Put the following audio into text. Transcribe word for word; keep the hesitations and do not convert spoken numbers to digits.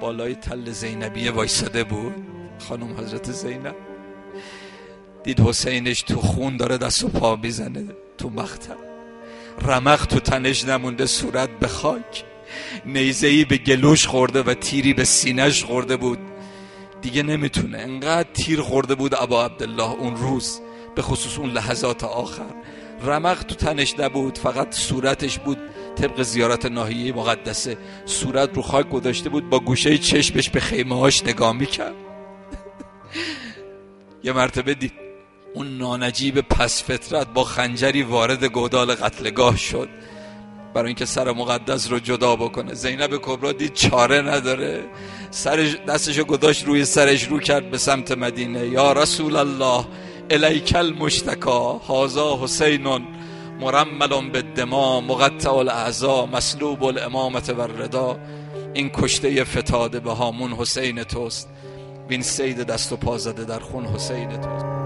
بالای تل زینبیه وایساده بود، خانم حضرت زینب، دید حسینش تو خون داره دست و پا میزنه تو مقتل، رمق تو تنش نمونده، صورت به خاک، نیزه‌ای به گلوش خورده و تیری به سینه‌اش خورده بود، دیگه نمیتونه، انقدر تیر خورده بود ابا عبدالله اون روز، به خصوص اون لحظات آخر. رمق تو تنش نبود، فقط صورتش بود، طبق زیارت ناحیه مقدسه صورت رو خاک گذاشته بود، با گوشه چشمش به خیمه هاش نگاه میکرد. یه مرتبه دید اون نانجیب پس فطرت با خنجری وارد گودال قتلگاه شد برای اینکه سر مقدس رو جدا بکنه. زینب کبرا دید چاره نداره، سرش دستشو گذاشت روی سرش، رو کرد به سمت مدینه. یا رسول الله الیک المشتکا هذا حسین مرمل بالدماء مقطع الاعضاء مسلوب الامامه والرضا. این کشته فتاده به هامون حسین توست، بین سید دست و پا زده در خون حسین توست.